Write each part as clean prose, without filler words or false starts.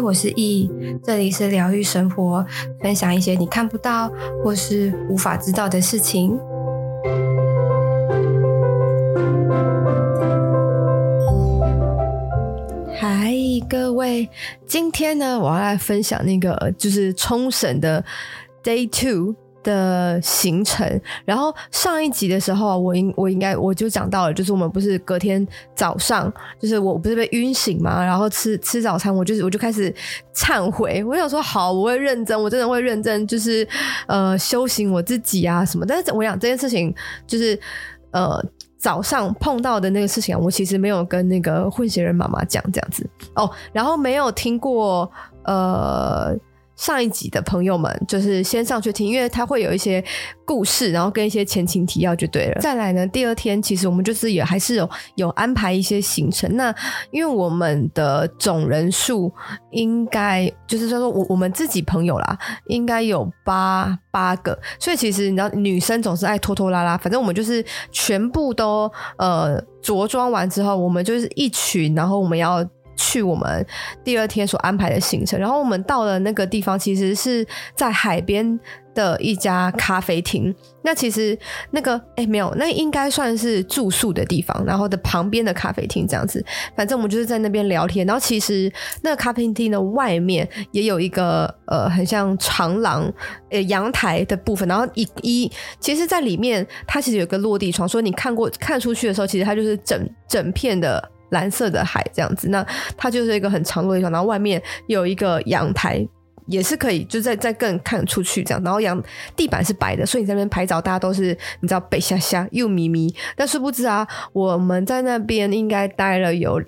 我是易，这里是疗愈生活，分享一些你看不到或是无法知道的事情。嗨，各位，今天呢，我要来分享那个就是冲绳的 Day 2的行程。然后上一集的时候我就讲到了，就是我们不是隔天早上，就是我不是被晕醒嘛，然后吃早餐，我就开始忏悔，我想说好，我会认真，我真的会认真，就是修行我自己啊什么。但是我想这件事情就是早上碰到的那个事情我其实没有跟那个混血人妈妈讲这样子哦，然后没有听过上一集的朋友们就是先上去听，因为它会有一些故事，然后跟一些前情提要就对了。再来呢，第二天其实我们就是也还是有安排一些行程。那因为我们的总人数应该就是说我们自己朋友啦，应该有八个，所以其实你知道女生总是爱拖拖拉拉，反正我们就是全部都着装完之后，我们就是一群，然后我们要去我们第二天所安排的行程。然后我们到了那个地方其实是在海边的一家咖啡厅，那其实那个没有，那应该算是住宿的地方，然后的旁边的咖啡厅这样子。反正我们就是在那边聊天，然后其实那个咖啡厅的外面也有一个很像长廊阳台的部分，然后其实在里面它其实有一个落地窗，所以你看出去的时候，其实它就是整片的蓝色的海这样子。那它就是一个很长落地窗，然后外面有一个阳台，也是可以就再更看出去这样，然后地板是白的，所以你在那边拍照大家都是你知道北下下又咪咪。但殊不知啊，我们在那边应该待了有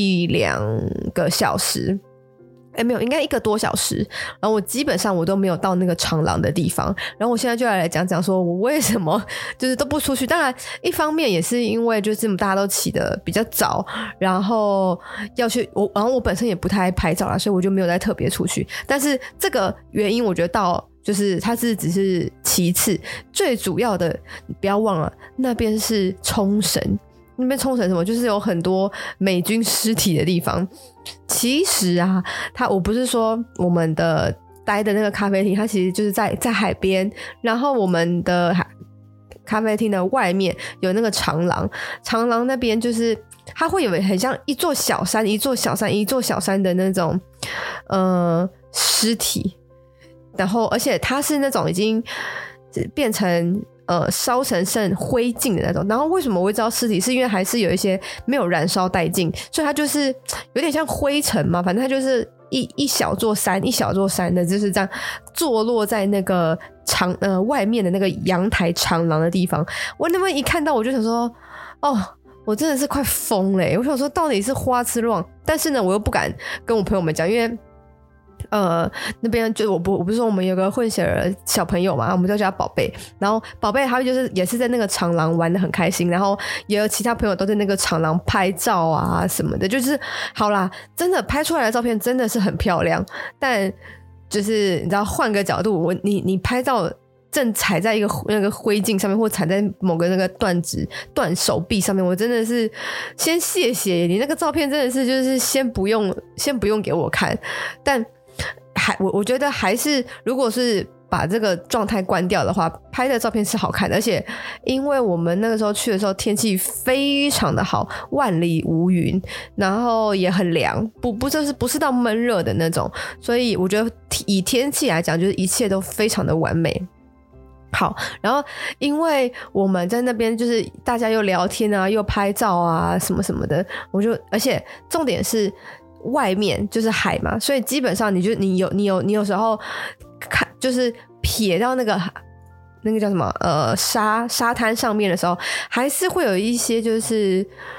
1-2个小时，没有，应该1个多小时。然后我基本上我都没有到那个长廊的地方。然后我现在就来讲讲说我为什么就是都不出去。当然一方面也是因为就是大家都起得比较早，然后要去然后我本身也不太爱拍照啦，所以我就没有再特别出去。但是这个原因我觉得就是它只是其次，最主要的你不要忘了那边是冲绳。那边冲绳什么就是有很多美军尸体的地方。其实啊，我不是说我们的待的那个咖啡厅它其实就是在海边，然后我们的咖啡厅的外面有那个长廊那边就是它会有很像一座小山的那种尸体，然后而且它是那种已经变成烧成剩灰烬的那种。然后为什么我会知道尸体，是因为还是有一些没有燃烧殆尽，所以它就是有点像灰尘嘛，反正它就是一小座山的，就是这样坐落在那个外面的那个阳台长廊的地方。我那么一看到我就想说我真的是快疯了我想说到底是花痴乱，但是呢我又不敢跟我朋友们讲，因为那边就我不是说我们有个混血儿小朋友嘛，我们就叫他宝贝。然后宝贝他就是也是在那个长廊玩得很开心，然后也有其他朋友都在那个长廊拍照啊什么的。就是好啦，真的拍出来的照片真的是很漂亮，但就是你知道换个角度，你拍照正踩在那个灰烬上面，或踩在某个那个断手臂上面，我真的是先谢谢你那个照片，真的是就是先不用给我看。但我觉得还是如果是把这个状态关掉的话，拍的照片是好看的。而且因为我们那个时候去的时候天气非常的好，万里无云，然后也很凉，不是到闷热的那种，所以我觉得以天气来讲就是一切都非常的完美。好，然后因为我们在那边就是大家又聊天啊又拍照啊什么什么的，而且重点是外面就是海嘛，所以基本上你有时候看就是瞥到那个叫什么沙滩上面的时候，还是会有一些就是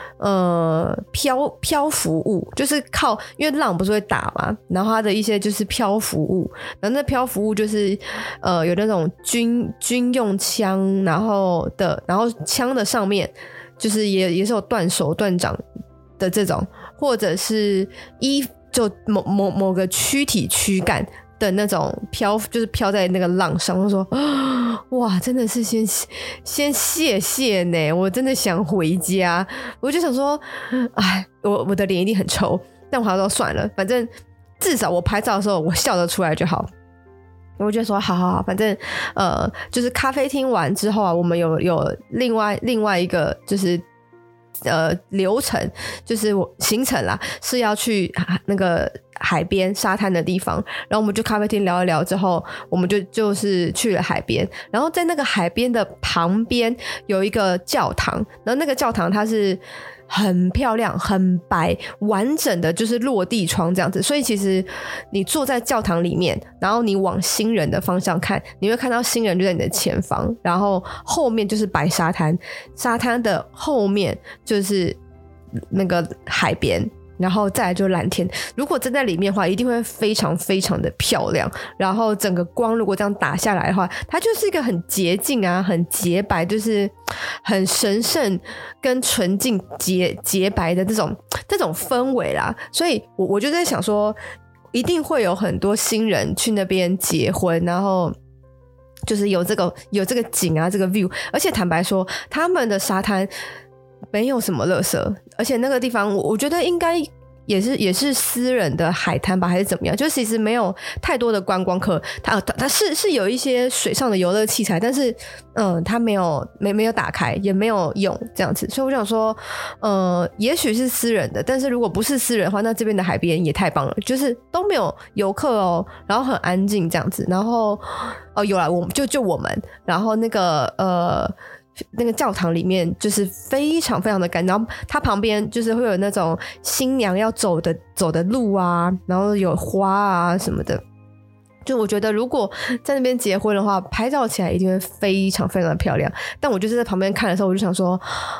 漂浮物，就是因为浪不是会打嘛，然后它的一些就是漂浮物，然后那漂浮物就是有那种军用枪，然后枪的上面就是也是有断手断掌的这种，或者是就某个躯体躯干的那种就是飘在那个浪上。我说哇，真的是先谢谢呢，我真的想回家。我就想说我的脸一定很臭，但我还说算了，反正至少我拍照的时候我笑得出来就好。我就说好，反正就是咖啡厅完之后啊，我们有另外一个就是流程，就是行程啦，是要去那个海边沙滩的地方，然后我们就咖啡厅聊一聊之后，我们就是去了海边，然后在那个海边的旁边有一个教堂，然后那个教堂它是很漂亮很白完整的，就是落地窗这样子，所以其实你坐在教堂里面，然后你往新人的方向看，你会看到新人就在你的前方，然后后面就是白沙滩，沙滩的后面就是那个海边，然后再来就蓝天。如果站在里面的话一定会非常非常的漂亮，然后整个光如果这样打下来的话，它就是一个很洁净啊很洁白，就是很神圣跟纯净洁白的这种氛围啦。所以我就在想说一定会有很多新人去那边结婚，然后就是有这个景啊这个 view， 而且坦白说他们的沙滩没有什么垃圾，而且那个地方我觉得应该也是私人的海滩吧，还是怎么样，就其实没有太多的观光客，它是有一些水上的游乐器材，但是它没有打开也没有用这样子，所以我想说也许是私人的，但是如果不是私人的话，那这边的海边也太棒了，就是都没有游客哦，然后很安静这样子，然后有啦，就我们，然后那个教堂里面就是非常非常的干净，然后它旁边就是会有那种新娘要走的路啊，然后有花啊什么的，就我觉得如果在那边结婚的话拍照起来一定会非常非常的漂亮。但我就是在旁边看的时候我就想说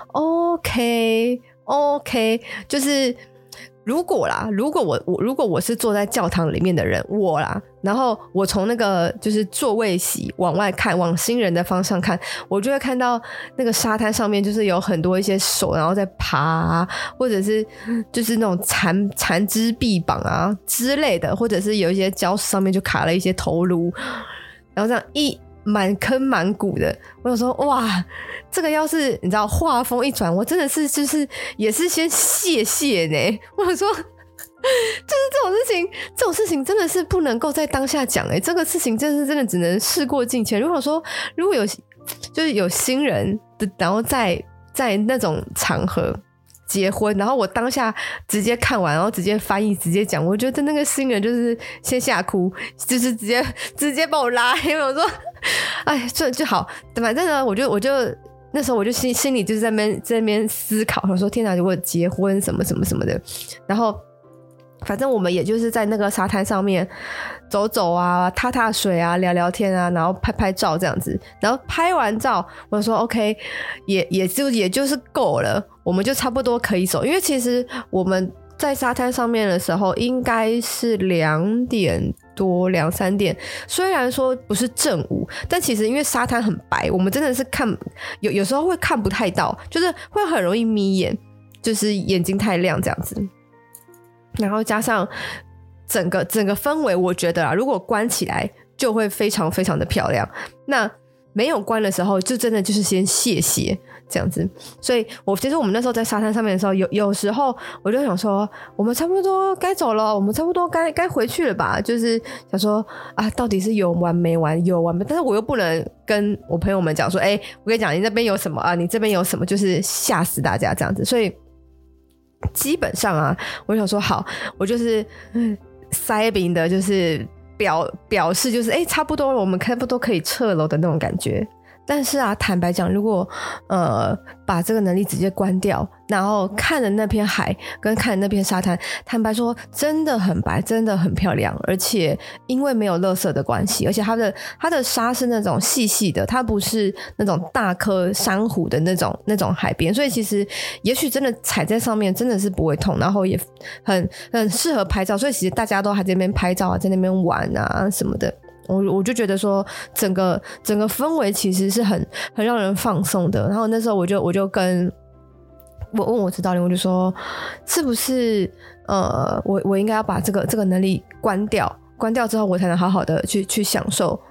OK 就是如果我是坐在教堂里面的人，我啦，然后我从那个就是座位席往外看，往新人的方向看，我就会看到那个沙滩上面就是有很多一些手然后在爬啊，或者是就是那种残肢臂膀啊之类的，或者是有一些礁石上面就卡了一些头颅，然后这样一满坑满谷的，我想说哇，这个要是你知道画风一转，我真的是就是也是先谢呢。我想说就是这种事情真的是不能够在当下讲这个事情真的只能事过境迁。如果说如果就是有新人的，然后在那种场合结婚，然后我当下直接看完然后直接翻译直接讲，我觉得那个新人就是先吓哭，就是直接把我拉黑。我说哎这就好，反正呢我就那时候我就心里就是在那边思考，我说天哪，如果结婚什么什么什么的，然后反正我们也就是在那个沙滩上面走走啊，踏水啊，聊聊天啊，然后拍照这样子，然后拍完照我说 OK 也就是够了，我们就差不多可以走，因为其实我们在沙滩上面的时候应该是2点多2-3点，虽然说不是正午，但其实因为沙滩很白，我们真的是有时候会看不太到，就是会很容易眯眼，就是眼睛太亮这样子，然后加上整个氛围，我觉得啦，如果关起来就会非常非常的漂亮，那没有关的时候就真的就是先谢这样子。所以其实我们那时候在沙滩上面的时候，有时候我就想说我们差不多该走了，我们差不多该回去了吧，就是想说啊，到底是有完没完，有完没，但是我又不能跟我朋友们讲说我跟你讲你那边有什么啊，你这边有什么，就是吓死大家这样子。所以基本上啊，我想说好，我就是塞饼的就是表示就是差不多了，我们差不多可以撤了的那种感觉。但是啊，坦白讲，如果把这个能力直接关掉，然后看着那片海跟看着那片沙滩，坦白说真的很白，真的很漂亮，而且因为没有垃圾的关系，而且它的沙是那种细细的，它不是那种大颗珊瑚的那种海边，所以其实也许真的踩在上面真的是不会痛，然后也很适合拍照，所以其实大家都还在那边拍照啊，在那边玩啊什么的。我就觉得说整个氛围其实是很让人放松的。然后那时候我就跟我问我指导灵，我就说是不是我应该要把这个能力关掉之后，我才能好好的去享受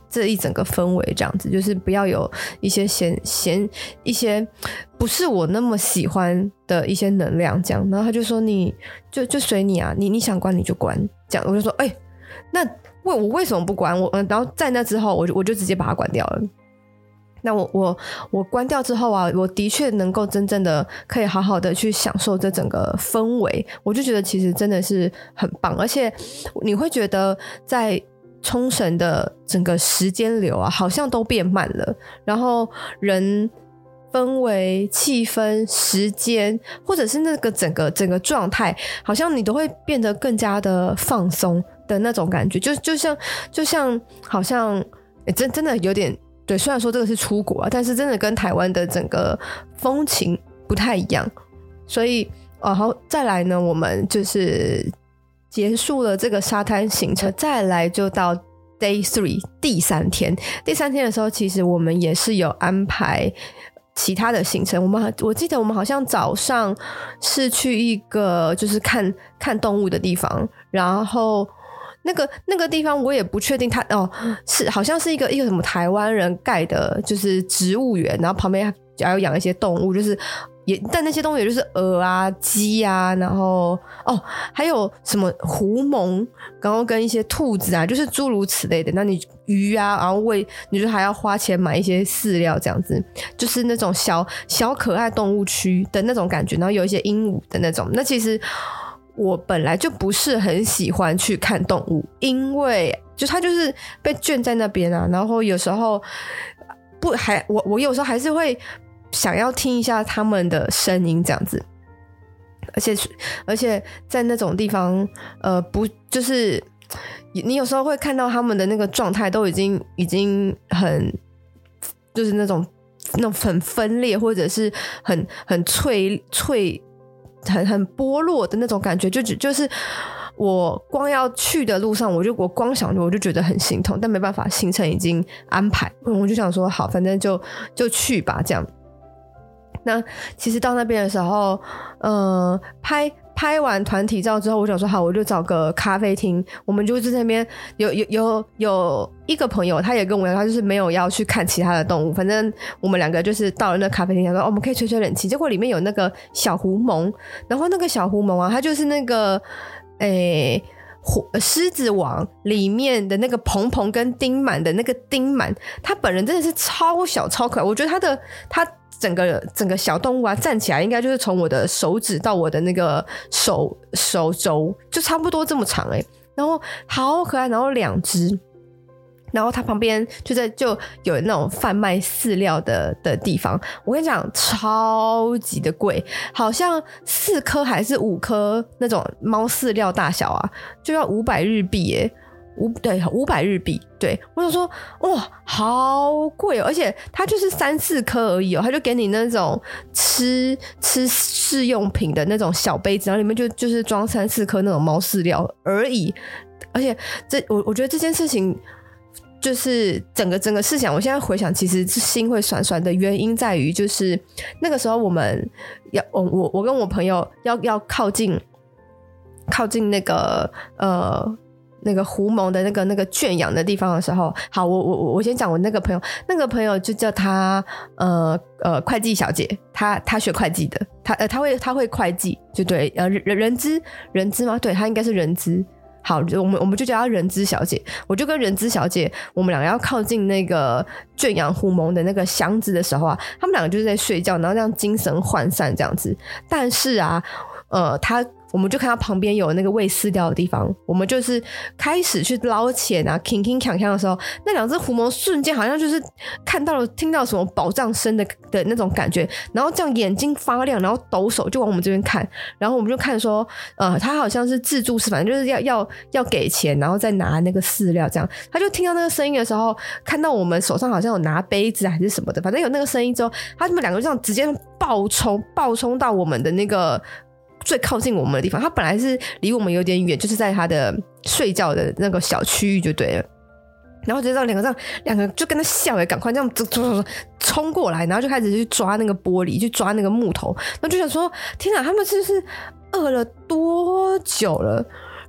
这一整个氛围这样子，就是不要有一些一些不是我那么喜欢的一些能量这样。然后他就说你就随你啊，你想关你就关这样。我就说那我为什么不关我？然后在那之后我就直接把它关掉了。那我关掉之后啊，我的确能够真正的可以好好的去享受这整个氛围，我就觉得其实真的是很棒。而且你会觉得在冲绳的整个时间流啊，好像都变慢了，然后人氛围、气氛、时间，或者是那个整个状态，好像你都会变得更加的放松的那种感觉，就像好像真的有点。对，虽然说这个是出国啊，但是真的跟台湾的整个风情不太一样，所以好，再来呢，我们就是结束了这个沙滩行程，再来就到 Day 3第3天。第3天的时候，其实我们也是有安排其他的行程。我记得我们好像早上是去一个就是看动物的地方，然后。那个地方我也不确定它是好像是一个什么台湾人盖的，就是植物园，然后旁边还有养一些动物，就是但那些动物也就是鹅啊、鸡啊，然后还有什么狐獴，然后跟一些兔子啊，就是诸如此类的。那你鱼啊，然后你就还要花钱买一些饲料，这样子，就是那种小可爱动物区的那种感觉，然后有一些鹦鹉的那种。那其实。我本来就不是很喜欢去看动物，因为它就是被圈在那边啊，然后有时候我有时候还是会想要听一下他们的声音这样子，而且在那种地方不就是你有时候会看到他们的那个状态都已经很就是那种很分裂，或者是很脆很剥落的那种感觉，就是我光要去的路上，我光想我就觉得很心痛，但没办法，行程已经安排，我就想说好，反正就去吧，这样。那其实到那边的时候，拍完团体照之后，我想说好，我就找个咖啡厅，我们就在那边有一个朋友，他也跟我一样，他就是没有要去看其他的动物，反正我们两个就是到了那咖啡厅，想说我们可以吹吹冷气，结果里面有那个小狐獴，然后那个小狐獴啊，它就是那个狮子王里面的那个鹏鹏跟丁满的那个丁满，他本人真的是超小超可爱，我觉得他整个小动物啊站起来应该就是从我的手指到我的那个手肘就差不多这么长然后好可爱，然后2只，然后它旁边就有那种贩卖饲料的地方，我跟你讲超级的贵，好像4颗还是5颗那种猫饲料大小啊，就要500日币耶，500日币，对，我想说哇好贵而且它就是3-4颗而已他就给你那种吃试用品的那种小杯子，然后里面就是装3-4颗那种猫饲料而已，而且我觉得这件事情就是整个事情，我现在回想其实心会酸酸的原因在于就是那个时候我们我跟我朋友要靠近那个狐獴的那个圈养的地方的时候，好，我先讲我那个朋友就叫他会计小姐，他学会计的，他会会计，就对，人资吗？对，他应该是人资。好，我们就叫她人资小姐。我就跟人资小姐，我们两个要靠近那个圈养狐獴的那个箱子的时候啊，他们两个就是在睡觉，然后这样精神涣散这样子。但是啊，我们就看到旁边有那个喂饲料的地方，我们就是开始去捞钱啊，铿铿锵锵的时候，那2只狐獴瞬间好像就是看到了听到什么宝藏声的那种感觉，然后这样眼睛发亮，然后抖手就往我们这边看，然后我们就看说他好像是自助式，反正就是要给钱然后再拿那个饲料这样。他就听到那个声音的时候，看到我们手上好像有拿杯子还是什么的，反正有那个声音之后，他们两个就这样直接暴冲到我们的那个最靠近我们的地方，他本来是离我们有点远，就是在他的睡觉的那个小区域就对了，然后就这样两个就跟他笑赶快这样冲过来，然后就开始去抓那个玻璃，去抓那个木头，然后就想说天哪，他们是不是饿了多久了？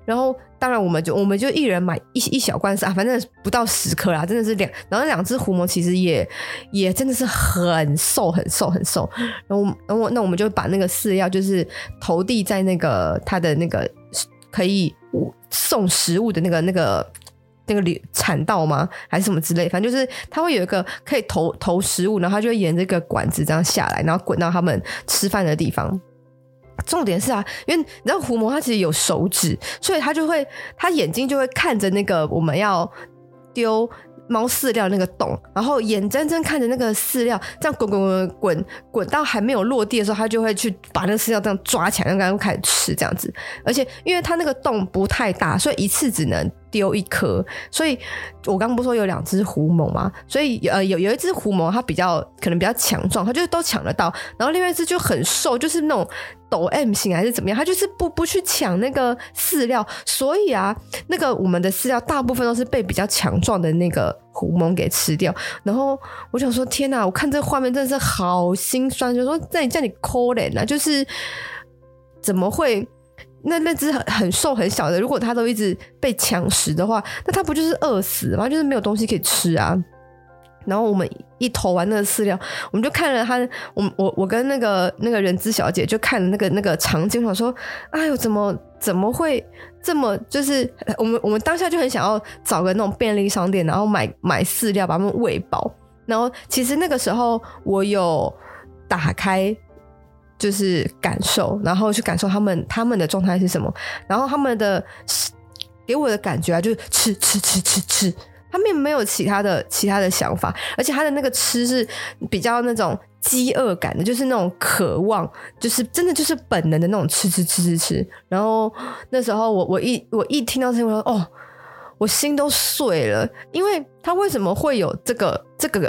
然后当然我们就一人买一小罐反正不到10颗啦，真的是然后2只狐獴其实也真的是很瘦很瘦很瘦，然后那我们就把那个饲料就是投递在那个它的那个可以送食物的那个产道吗还是什么之类，反正就是它会有一个可以投食物，然后它就会沿这个管子这样下来，然后滚到他们吃饭的地方。重点是啊，因为你知道狐獴它其实有手指，所以它眼睛就会看着那个我们要丢猫饲料那个洞，然后眼睁睁看着那个饲料这样滚到还没有落地的时候，它就会去把那个饲料这样抓起来，然后开始吃这样子。而且因为它那个洞不太大，所以一次只能丢1颗，所以我刚刚不是说有2只狐獴嘛，所以有一只狐獴它可能比较强壮，它就是都抢得到，然后另外一只就很瘦，就是那种抖 M 型还是怎么样，它就是不去抢那个饲料，所以啊，那个我们的饲料大部分都是被比较强壮的那个狐獴给吃掉。然后我想说天哪，我看这个画面真的是好心酸，就说叫你可怜啊，就是怎么会那只很瘦很小的，如果它都一直被抢食的话，那它不就是饿死吗？就是没有东西可以吃啊。然后我们一投完那个饲料，我们就看了他，我跟那个人资小姐就看了那个场景，我说，哎呦，怎么会这么，就是我们当下就很想要找个那种便利商店，然后买饲料把他们喂饱。然后其实那个时候我有打开就是感受，然后去感受他们的状态是什么，然后他们的给我的感觉啊，就是吃。他们没有其他的想法，而且他的那个吃是比较那种饥饿感的，就是那种渴望，就是真的就是本能的那种吃。然后那时候我一听到这个，我说哦，我心都碎了，因为他为什么会有这个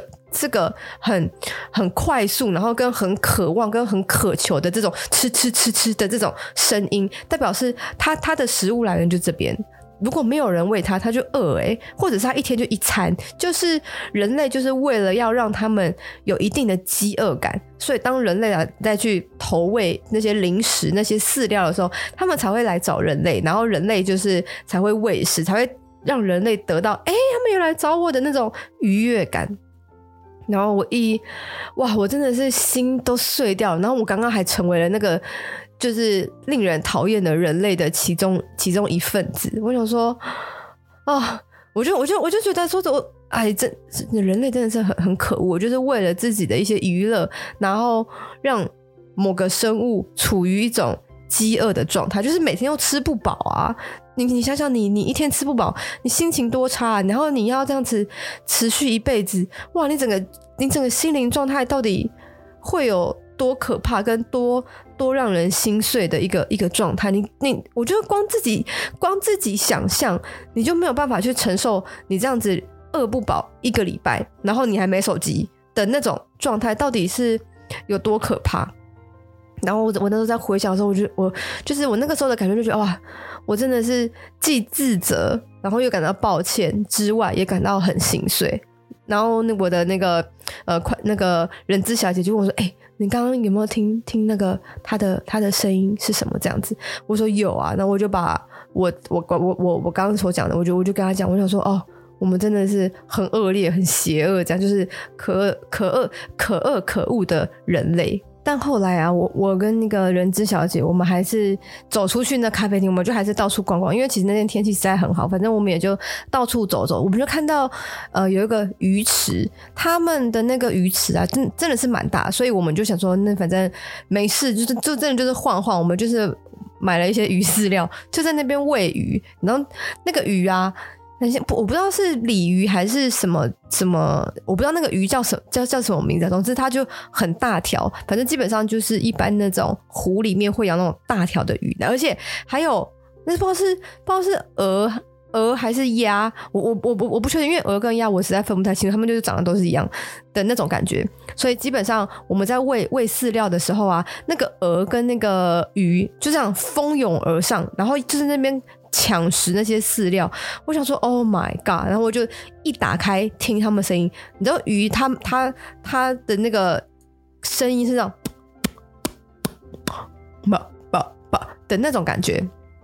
很快速，然后跟很渴望跟很渴求的这种吃的这种声音，代表是他的食物来源就这边。如果没有人喂它，它就饿或者是它一天就一餐，就是人类就是为了要让他们有一定的饥饿感，所以当人类再去投喂那些零食那些饲料的时候，他们才会来找人类，然后人类就是才会喂食，才会让人类得到他们有来找我的那种愉悦感。然后我真的是心都碎掉了，然后我刚刚还成为了那个就是令人讨厌的人类的其中一份子。我想说我就觉得说人类真的是很可恶，就是为了自己的一些娱乐，然后让某个生物处于一种饥饿的状态，就是每天又吃不饱啊。你想想你一天吃不饱，你心情多差啊，然后你要这样子持续一辈子，哇，你整个心灵状态到底会有多可怕跟多让人心碎的一个状态。我觉得光自己想象你就没有办法去承受你这样子饿不饱1个礼拜，然后你还没手机的那种状态到底是有多可怕。然后我那时候在回想的时候，我那个时候的感觉就觉得哇，我真的是既自责，然后又感到抱歉之外，也感到很心碎。然后我的那个人资小姐就问我说：“你刚刚有没有听那个他的声音是什么？”这样子，我说有啊。然后我就把我刚刚所讲的，我就跟他讲，我想说我们真的是很恶劣、很邪恶，这样就是可恶的人类。但后来啊，我跟那个人资小姐，我们还是走出去那咖啡厅，我们就还是到处逛逛，因为其实那天天气实在很好，反正我们也就到处走走。我们就看到有一个鱼池，他们的那个鱼池啊，真的是蛮大，所以我们就想说，那反正没事，就真的就是晃晃，我们就是买了一些鱼饲料，就在那边喂鱼。然后那个鱼啊，我不知道是鲤鱼还是什么，我不知道那个鱼叫什么名字。总之它就很大条，反正基本上就是一般那种湖里面会养那种大条的鱼，而且还有那不知道是鹅还是鸭，我不确定，因为鹅跟鸭我实在分不太清楚，他们就是长得都是一样的那种感觉。所以基本上我们在喂饲料的时候啊，那个鹅跟那个鱼就这样蜂拥而上，然后就是那边抢食那些饲料。我想说 Oh my god， 然后我就一打开听他们声音，你知道鱼它的那个声音是这样吧的那种感觉，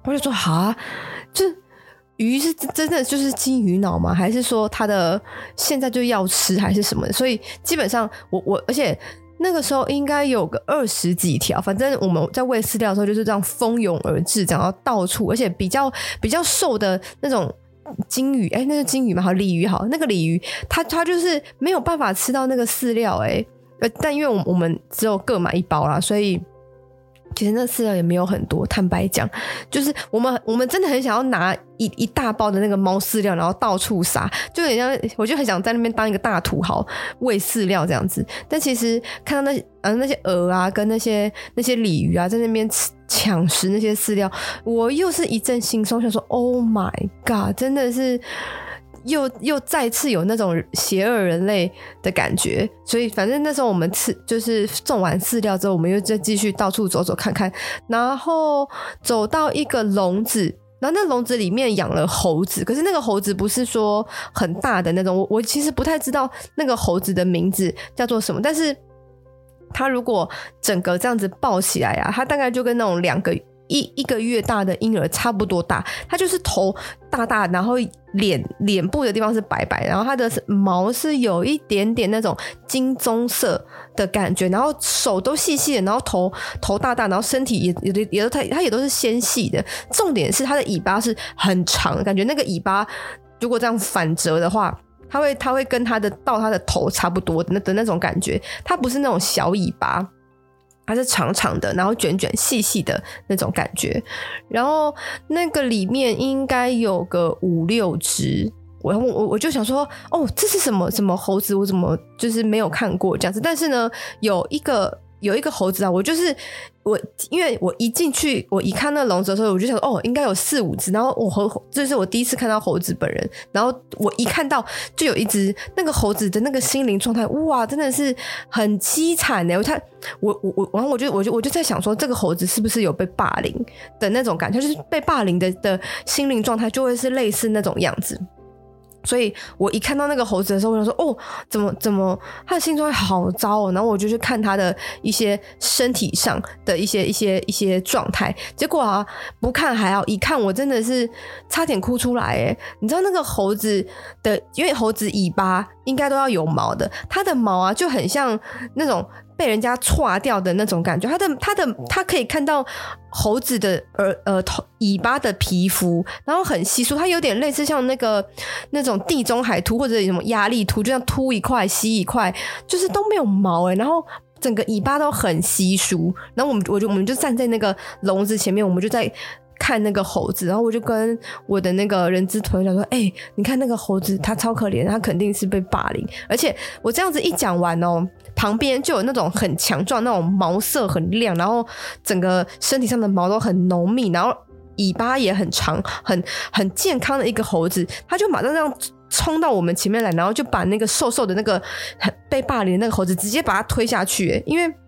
我就说好啊，就是鱼是真的就是金鱼脑吗？还是说它的现在就要吃还是什么的？所以基本上我而且那个时候应该有个20几条，反正我们在喂饲料的时候就是这样蜂拥而至，这样到处，而且比较瘦的那种金鱼，那是金鱼吗？好，鲤鱼好，那个鲤鱼它就是没有办法吃到那个饲料但因为我们只有各买1包啦，所以其实那饲料也没有很多，坦白讲，就是我们真的很想要拿一大包的那个猫饲料，然后到处撒，就很像，我就很想在那边当一个大土豪喂饲料这样子。但其实看到那些鹅啊，跟那些鲤鱼啊，在那边抢食那些饲料，我又是一阵心酸，想说 Oh my God， 真的是。又再次有那种邪恶人类的感觉，所以反正那时候我们就是种完饲料之后，我们又再继续到处走走看看，然后走到一个笼子，然后那笼子里面养了猴子，可是那个猴子不是说很大的那种，我其实不太知道那个猴子的名字叫做什么，但是它如果整个这样子抱起来啊，它大概就跟那种一个月大的婴儿差不多大，它就是头大大，然后脸部的地方是白白，然后它的毛是有一点点那种金棕色的感觉，然后手都细细的，然后头大大，然后身体它也都是纤细的，重点是它的尾巴是很长的，感觉那个尾巴如果这样反折的话，它会跟到它的头差不多的那种感觉，它不是那种小尾巴，它是长长的，然后卷卷细细的那种感觉，然后那个里面应该有个5-6只，我就想说，这是什么猴子？我怎么就是没有看过这样子？但是呢，有一个猴子啊，因为我一进去，我一看那笼子的时候，我就想说，应该有4-5只。然后这是我第一次看到猴子本人，然后我一看到就有一只，那个猴子的那个心灵状态，哇，真的是很凄惨然后我就在想说，这个猴子是不是有被霸凌的那种感觉？就是被霸凌的心灵状态就会是类似那种样子。所以我一看到那个猴子的时候，我想说怎么他的心状态好糟然后我就去看他的一些身体上的一些状态，结果啊不看还好，一看我真的是差点哭出来你知道那个猴子的，因为猴子尾巴应该都要有毛的，它的毛啊就很像那种被人家歘掉的那种感觉，它可以看到猴子的尾巴的皮肤，然后很稀疏，它有点类似像那种地中海秃或者什么压力秃，就像秃一块稀一块，就是都没有毛然后整个尾巴都很稀疏，然后我们就站在那个笼子前面，我们就在看那个猴子，然后我就跟我的那个人资团队说你看那个猴子它超可怜，它肯定是被霸凌。而且我这样子一讲完旁边就有那种很强壮，那种毛色很亮，然后整个身体上的毛都很浓密，然后尾巴也很长，很健康的一个猴子，它就马上这样冲到我们前面来，然后就把那个瘦瘦的那个被霸凌的那个猴子直接把它推下去因为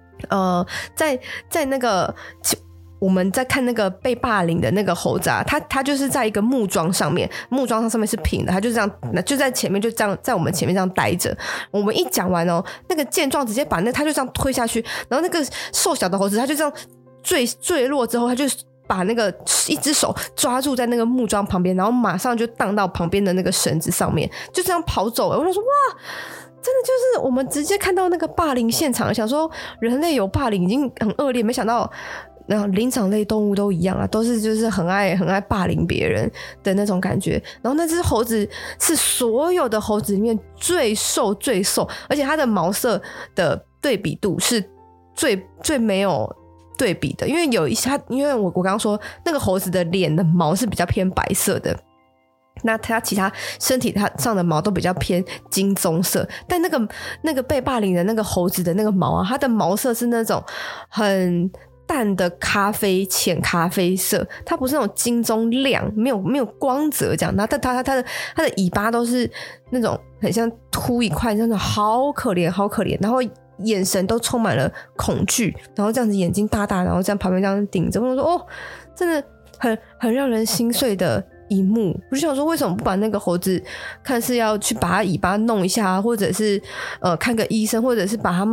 在那个我们在看那个被霸凌的那个猴子啊，他就是在一个木桩上面，木桩上面是平的，他就这样就在前面，就这样在我们前面这样待着。我们一讲完那个健壮直接把他就这样推下去，然后那个瘦小的猴子他就这样坠落之后，他就把那个一只手抓住在那个木桩旁边，然后马上就荡到旁边的那个绳子上面，就这样跑走我就说哇，真的就是我们直接看到那个霸凌现场，想说人类有霸凌已经很恶劣，没想到灵长类动物都一样都是就是很爱霸凌别人的那种感觉。然后那只猴子是所有的猴子里面最瘦，而且它的毛色的对比度是最没有对比的，因为因为我刚刚说那个猴子的脸的毛是比较偏白色的，那它其他身体它上的毛都比较偏金棕色，但那个被霸凌的那个猴子的那个毛啊，它的毛色是那种很淡的浅咖啡色，它不是那种金棕亮，没有光泽这样。然后它的尾巴都是那种很像秃一块，真的好可怜，然后眼神都充满了恐惧，然后这样子眼睛大大，然后这样旁边这样顶着，我说真的很让人心碎的一幕。我就想说为什么不把那个猴子看是要去把它尾巴弄一下，或者是看个医生，或者是把他们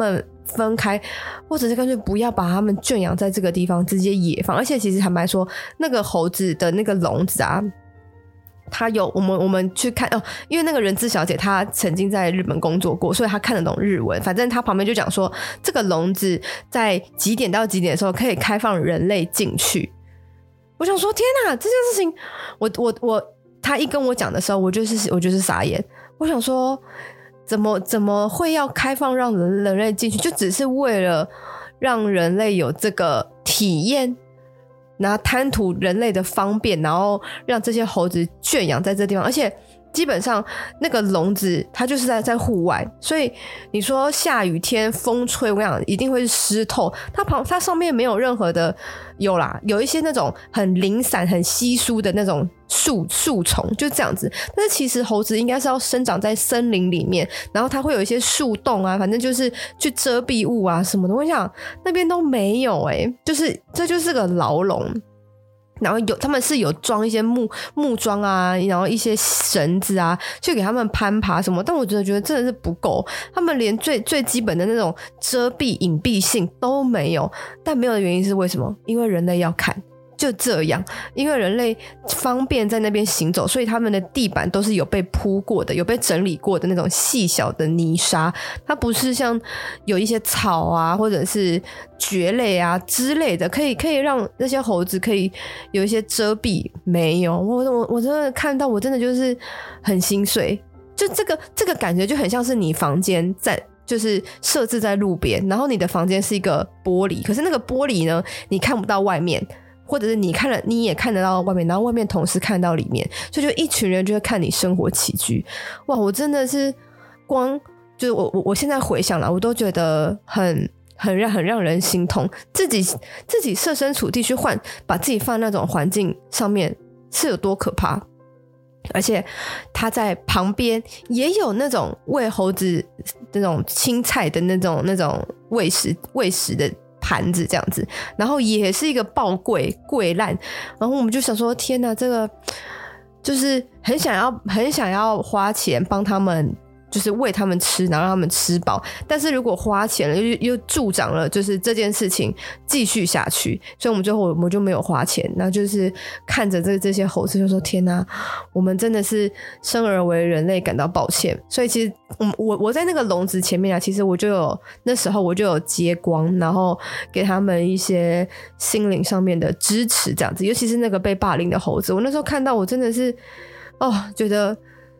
分开，或者是干脆不要把它们圈养在这个地方，直接野放。而且其实坦白说，那个猴子的那个笼子啊，他有我们去看哦，因为那个人资小姐她曾经在日本工作过，所以她看得懂日文。反正她旁边就讲说，这个笼子在几点到几点的时候可以开放人类进去。我想说，天哪，这件事情，她一跟我讲的时候，我就是傻眼。我想说，怎么会要开放让人类进去？就只是为了让人类有这个体验。然后贪图人类的方便，然后让这些猴子圈养在这地方，而且基本上那个笼子它就是在户外，所以你说下雨天风吹，我跟你讲一定会是湿透。它上面没有任何的，有一些那种很零散很稀疏的那种树丛，就这样子。但是其实猴子应该是要生长在森林里面，然后它会有一些树洞啊，反正就是去遮蔽物啊什么的。我想那边都没有这就是个牢笼。然后他们是有装一些木桩啊，然后一些绳子啊，去给他们攀爬什么，但我觉得真的是不够，他们连最基本的那种遮蔽隐蔽性都没有。但没有的原因是为什么？因为人类要看，就这样，因为人类方便在那边行走，所以他们的地板都是有被铺过的，有被整理过的那种细小的泥沙，它不是像有一些草啊或者是蕨类啊之类的，可以让那些猴子可以有一些遮蔽。没有，我真的看到，我真的就是很心碎。就这个感觉就很像是你房间就是设置在路边，然后你的房间是一个玻璃，可是那个玻璃呢，你看不到外面。或者是你也看得到外面，然后外面同时看到里面，所以就一群人就会看你生活起居。哇，我真的是就是我现在回想了，我都觉得很让人心痛。自己设身处地去把自己放在那种环境上面是有多可怕。而且他在旁边也有那种喂猴子那种青菜的那种喂食的盘子这样子，然后也是一个爆柜烂，然后我们就想说，天哪，这个就是很想要花钱帮他们，就是喂他们吃，然后让他们吃饱。但是如果花钱了，又助长了就是这件事情继续下去，所以我们最后我们就没有花钱，然后就是看着这些猴子就说，天哪，我们真的是生而为人类感到抱歉。所以其实我在那个笼子前面啊，其实那时候我就有接光，然后给他们一些心灵上面的支持这样子。尤其是那个被霸凌的猴子，我那时候看到我真的是觉得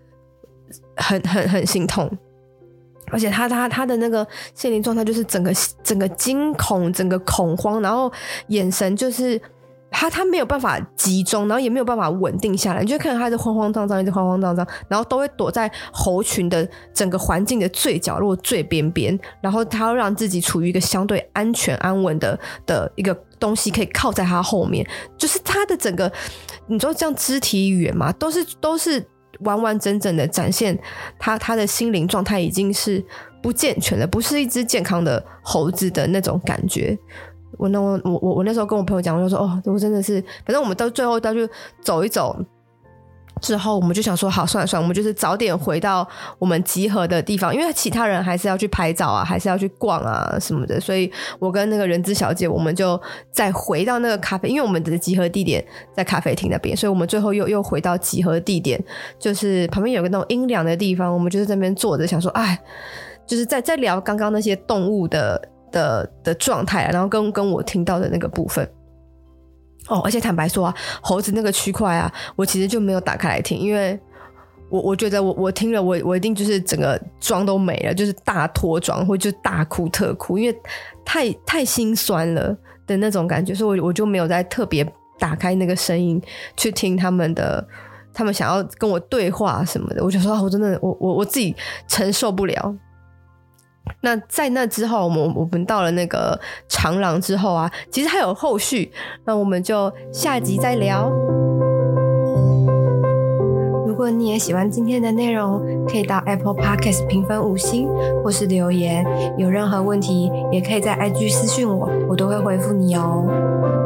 很心痛。而且他的那个心灵状态就是整个惊恐，整个恐慌，然后眼神就是他没有办法集中，然后也没有办法稳定下来，你就看到他一直慌慌张张，然后都会躲在猴群的整个环境的最角落最边边，然后他要让自己处于一个相对安全安稳的一个东西可以靠在他后面。就是他的整个你说这样肢体语言嘛，都是完完整整的展现他的心灵状态已经是不健全了，不是一只健康的猴子的那种感觉。我那时候跟我朋友讲，我就说我真的是，反正我们到最后去走一走之后，我们就想说好，算了，我们就是早点回到我们集合的地方，因为其他人还是要去拍照啊，还是要去逛啊什么的，所以我跟那个人资小姐我们就再回到那个咖啡，因为我们的集合地点在咖啡厅那边，所以我们最后又回到集合地点，就是旁边有个那种阴凉的地方，我们就是在那边坐着想说就是在聊刚刚那些动物的状态，然后跟我听到的那个部分。而且坦白说猴子那个区块我其实就没有打开来听，因为我觉得我听了我一定就是整个妆都没了，就是大脱妆或就大哭特哭，因为太心酸了的那种感觉，所以我就没有再特别打开那个声音去听他们想要跟我对话什么的。我就说我真的我自己承受不了。那在那之后我们到了那个长廊之后其实还有后续，那我们就下集再聊。如果你也喜欢今天的内容，可以到 Apple Podcast 评分5星或是留言，有任何问题也可以在 IG 私讯我都会回复你哦。